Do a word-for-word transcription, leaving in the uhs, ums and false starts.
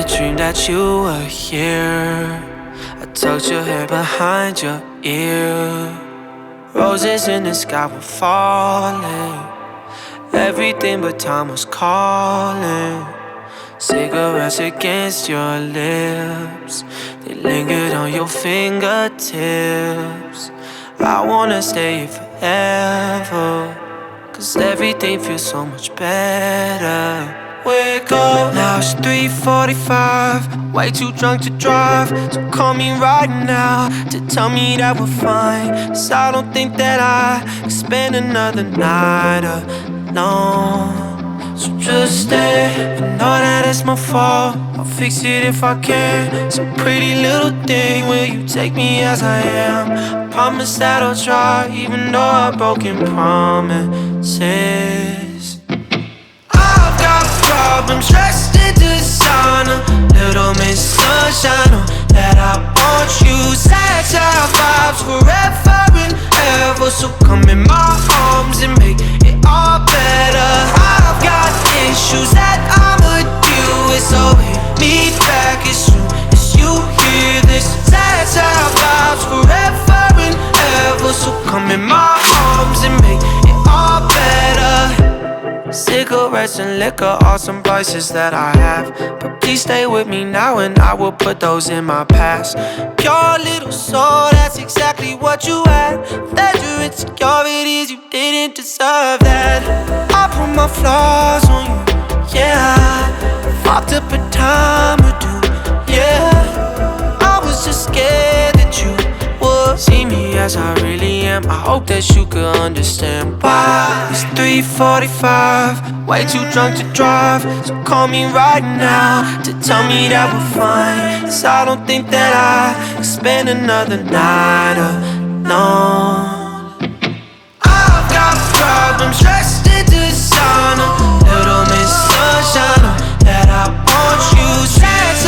dreamed that you were here. I tucked your hair behind your ear. Roses in the sky were falling. Everything but time was calling. Cigarettes against your lips, they lingered on your fingertips. I wanna stay here forever, cause everything feels so much better. Wake up, now it's three forty-five. Way too drunk to drive, so call me right now to tell me that we're fine. Cause I don't think that I can spend another night alone. So just stay, I know that it's my fault, I'll fix it if I can. Some pretty little thing, will you take me as I am? I promise that I'll try, even though I've broken promises. I've got problems dressed in designer, little Miss Sunshine, oh, that I want you. Sad child vibes forever and ever, so come in my arms and make it all better. I've got issues that I'ma deal with, so hit me back as soon as you hear this. Sad child vibes forever and ever, so come in my arms and make it all better. Cigarettes and liquor are some vices that I have, but please stay with me now and I will put those in my past. Pure little soul, that's exactly what you had. Pleasure, insecurities, you didn't deserve that. I put my flaws on you, yeah. Fucked up a time or two, yeah. I was just scared that you would see me as I really am. I hope that you could understand why. It's three forty-five, way too drunk to drive, so call me right now to tell me that we're fine. Cause I don't think that I can spend another night alone. I've got problems dressed in designer, little Miss Sunshine, oh, that I want you. Sad